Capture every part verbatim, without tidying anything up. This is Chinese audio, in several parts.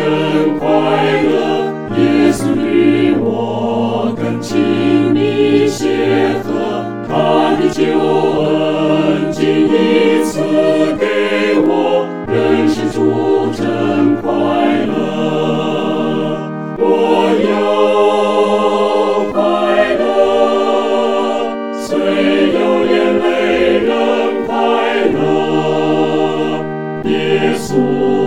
真快乐，耶稣与我更亲密协和，他的救恩仅一次给我，认识主真快乐。我要快乐，虽有眼泪仍快乐。耶稣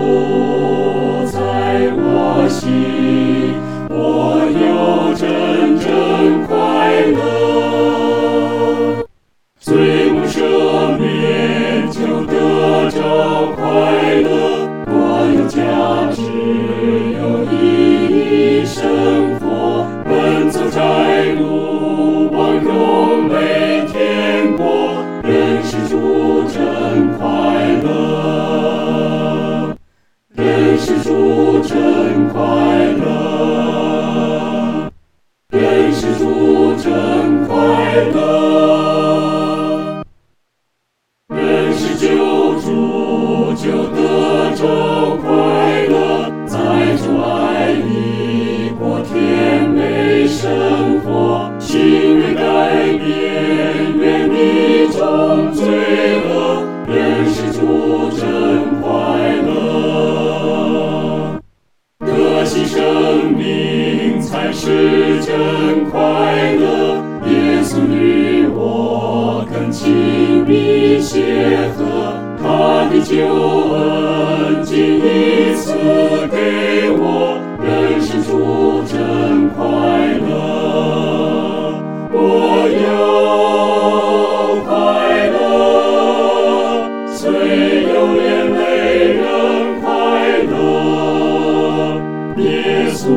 在我心，我有真正快乐。罪蒙赦免就得着快乐，我有价值，有意义生活，奔走在路，往荣美天国，认识主真快乐，认识主真快乐，认识主真快乐，认识救主就得着快乐，在主爱里过甜美生活，心愿改变，远离种罪恶，认识主真快乐。得惜生命才是真快乐，耶稣与我更亲密协和，他的救恩仅一次给我，认识主真快乐。我要快乐，虽有眼泪仍快乐。耶稣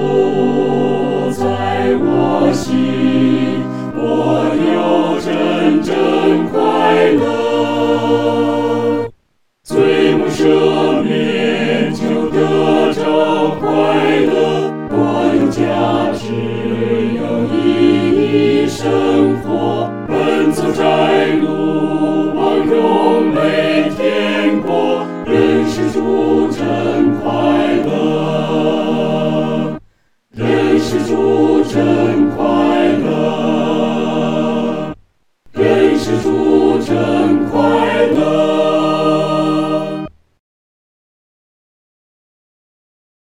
在我心，我有真正快乐。罪蒙赦免就得着快乐，我有价值，有意义生活，奔走在路，往荣美天国，认识主真快乐，认识主